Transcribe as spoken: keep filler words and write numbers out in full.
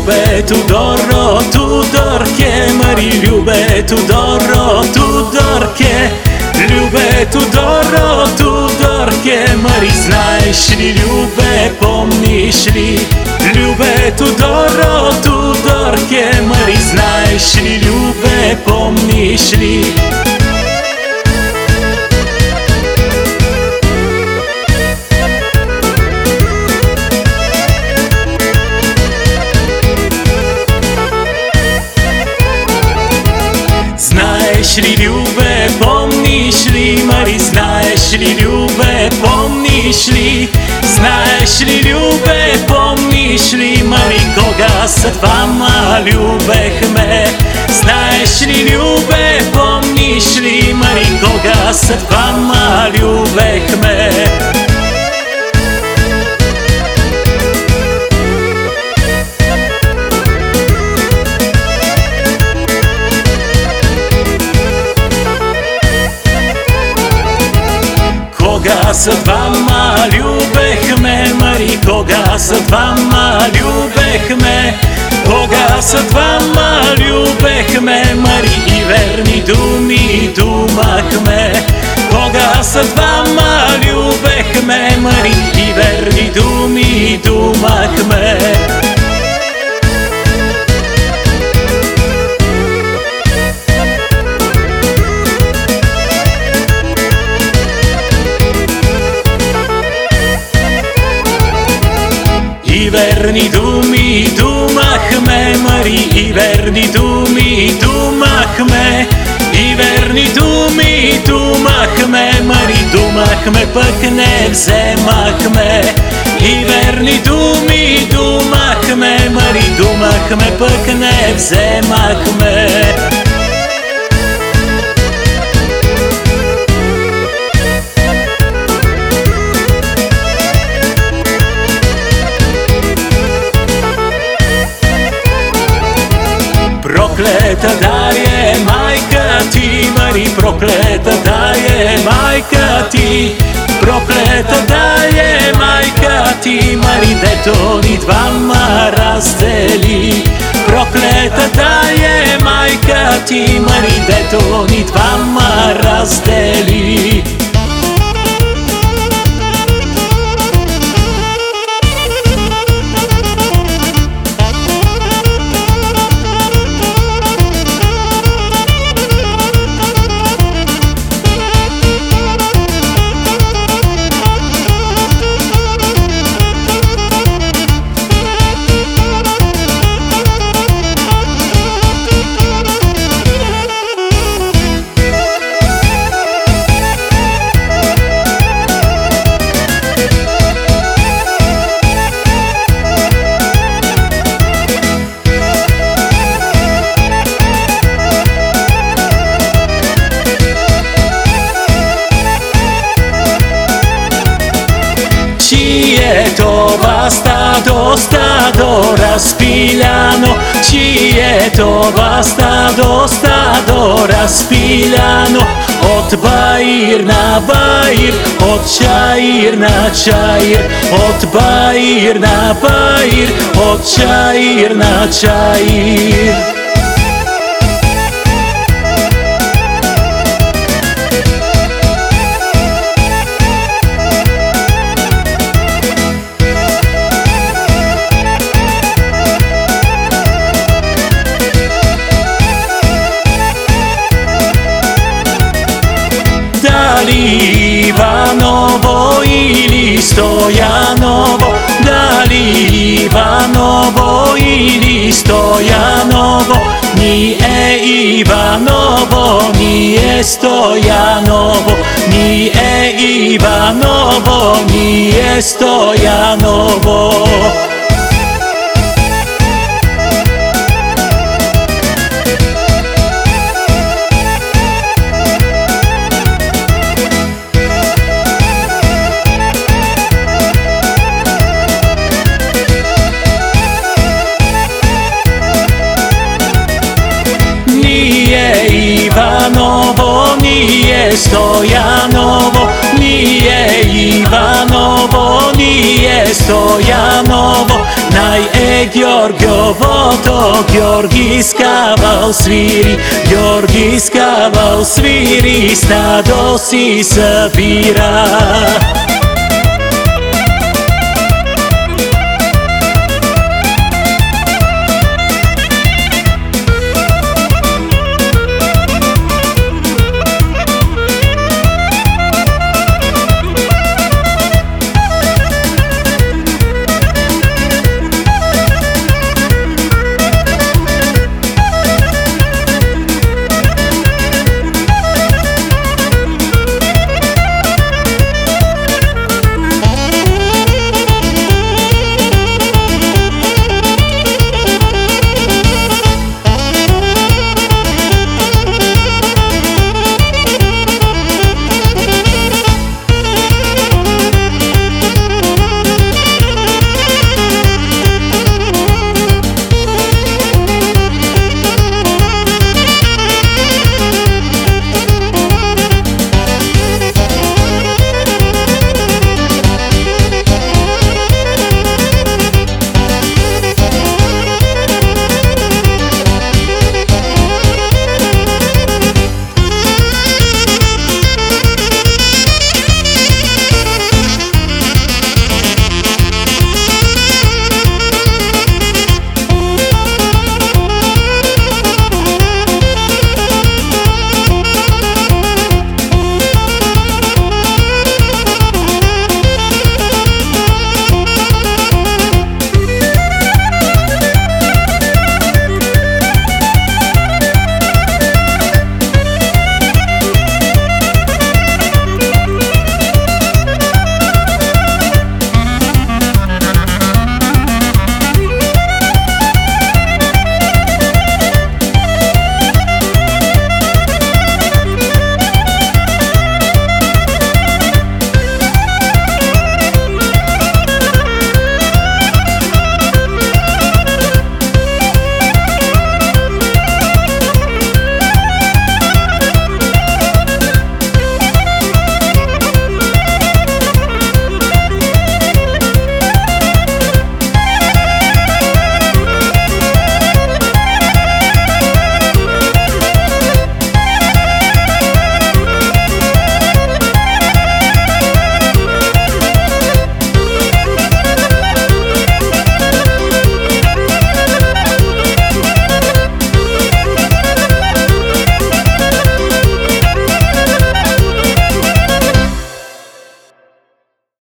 Любе Tudoro, Tudorke, Мари, Любе Tudoro, Tudorke, Любе Tudoro, Tudorke, Мари, знаеш ли, Любе, помниш ли? Любе Tudoro, Tudorke, Мари, знаеш ли, Любе, помниш ли? Знаеш ли, Любе, помниш ли, Мари, знаеш ли, Любе, помниш ли? Знаеш ли, Любе, помниш ли, Мари, кога са двама любехме? Знаеш ли, Любе, помниш ли, Мари, кога са двама любехме? Кога са двама любехме, Мари, кога са двама любехме, кога са двама любехме, Мари, и верни думи думахме. Кога са двама любехме, Мари, и верни думи думахме. И верни думи думахме, Мари, и верни думи думахме, и верни думи думахме, Мари, думахме, пък не вземахме. И верни думи думахме, Мари, думахме, пък не вземахме. Проклета да е майка ти, Мари, проклета да е майка ти, проклета да е майка ти, Мари, дето ни двама раздели. Проклета да е майка ти, Мари, дето ни двама раздели. Това стадо, стадо разпиляно, чие това стадо, стадо разпиляно, от баир на баир, от чаир на чаир, от баир на баир, от чаир на чаир. Дали Иваново или Стояново, дали Иваново или Стояново, ни е Иваново, ни е Стояново, ни е Иваново, ни е Стояново. Иваново, ние Стояново, ние Иваново, ние Стояново, Най е Георгиовото, Георги Скавал свири, Георги Скавал свири, стадо си събира.